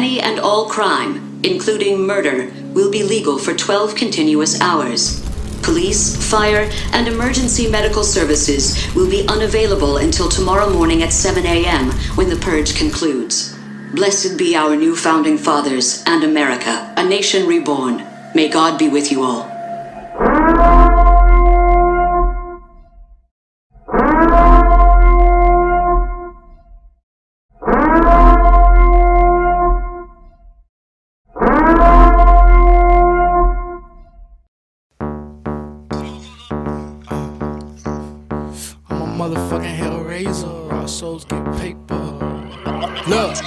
Any and all crime, including murder, will be legal for 12 continuous hours. Police, fire, and emergency medical services will be unavailable until tomorrow morning at 7 a.m. when the purge concludes. Blessed be our new founding fathers and America, a nation reborn. May God be with you all. Motherfucking Hellraiser, our souls get paper. Look,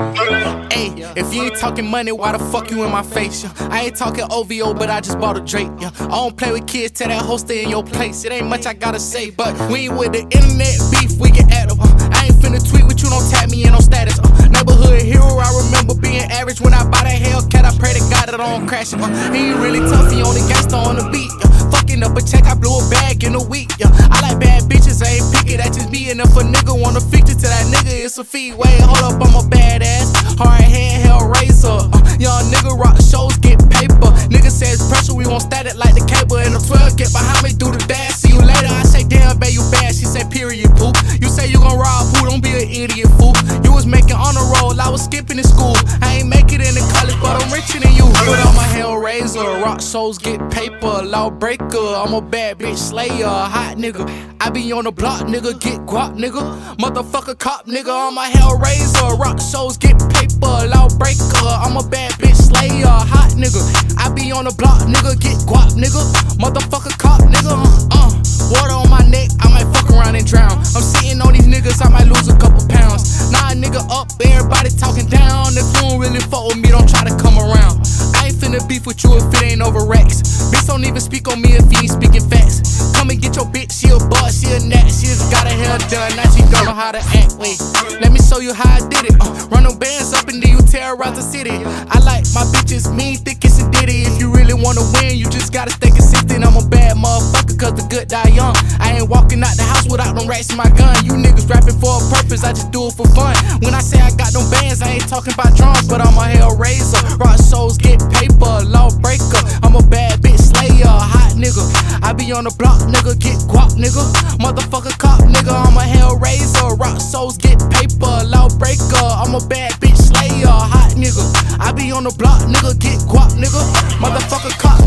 hey, if you ain't talking money, why the fuck you in my face? Yeah? I ain't talking OVO, but I just bought a Drake. Yeah? I don't play with kids, tell that hoe stay in your place. It ain't much I gotta say, but we ain't with the internet beef, we get at 'em. I ain't finna tweet with you, don't tag me in no status. Neighborhood hero, I remember being average when I buy that Hellcat. I pray to God that I don't crash it. He ain't really tough, he only gangsta on the beat. Fucking up a check, I blew a bag in a week. I like bad bitches, I ain't picky, that's just me. And if a nigga wanna feature to that nigga, it's a feed. Wait, hold up, I'm a badass. Hard head, Hellraiser. Young nigga rock shows, get paper. Nigga says pressure, we won't static like the cable. And the 12 get behind me, do the dash. See you later, I say damn, babe, you bad. She say period, poop. You say you gon' rob who, don't be an idiot, fool. You was making honor roll, I was skipping in school. I ain't make it in the college, but I'm richer than you. Put on my Hellraiser, rock shows, get paper. Lawbreaker, I'm a bad bitch slayer, hot nigga. I be on the block, nigga, get guap, nigga. Motherfucker cop, nigga, on my Hellraiser. Rock shows, get paper, lawbreaker. I'm a bad bitch slayer, hot nigga. I be on the block, nigga, get guap, nigga. Motherfucker cop, nigga, water on my neck, I might fuck around and drown. I'm sitting on these niggas, I might lose a couple pounds. Nah, nigga up, everybody talking down. If you don't really fuck with me, don't try to come around. I ain't finna beef with you if it ain't over racks. Bitch, don't even speak on me if you ain't speaking facts. Come and get your bitch, she a boss, she a nat. She just got her hair done, now she don't know how to act. Wait, let me show you how I did it. Run them bands up and then you terrorize the city. I like my bitches mean, thick as and ditty. If you really wanna win, you just gotta stay consistent. I'm a bad motherfucker, cause the good die young. I ain't walking out the house without them racks in my gun. You niggas rapping for a purpose, I just do it for fun. When I say I got them bands, I ain't talking about drums, but I'm a Hellraiser. Rock souls, get paper, lawbreaker. I'm a bad bitch slayer, hot nigga. I be on the block, nigga, get guap, nigga. Motherfucker cop, nigga, I'm a Hellraiser. Rock souls, get paper, lawbreaker. I'm a bad bitch slayer, hot nigga. I be on the block, nigga, get guap, nigga. Motherfucker cop,